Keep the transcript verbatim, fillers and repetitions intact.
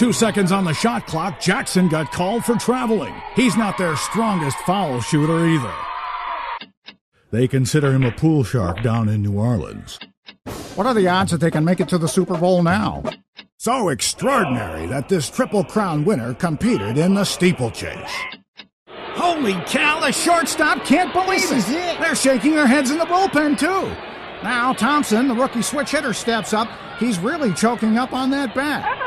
Two seconds on the shot clock, Jackson got called for traveling. He's not their strongest foul shooter either. They consider him a pool shark down in New Orleans. What are the odds that they can make it to the Super Bowl now? So extraordinary that this Triple Crown winner competed in the steeplechase. Holy cow, the shortstop can't believe This it. is it. They're shaking their heads in the bullpen, too. Now Thompson, the rookie switch hitter, steps up. He's really choking up on that bat.